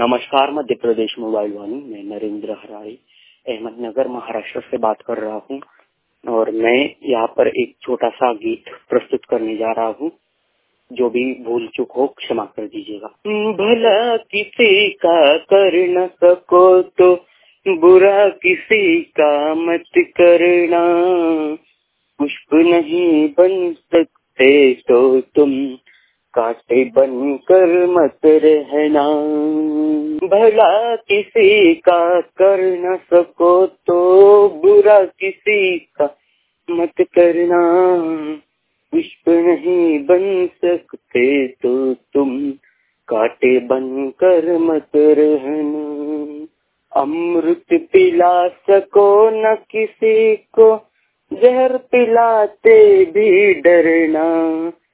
नमस्कार, मध्य प्रदेश मोबाइल वाणी। मैं नरेंद्र हराड़ी अहमदनगर महाराष्ट्र से बात कर रहा हूँ और मैं यहाँ पर एक छोटा सा गीत प्रस्तुत करने जा रहा हूँ। जो भी भूल चूक हो क्षमा कर दीजिएगा। भला किसी का कर न सको तो बुरा किसी का मत करना, पुष्प नहीं बन सकते तो तुम कांटे बनकर मत रहना। भला किसी का कर न सको तो बुरा किसी का मत करना, पुष्प नहीं बन सकते तो तुम कांटे बनकर मत रहना। अमृत पिला सको न किसी को, जहर पिलाते भी डरना।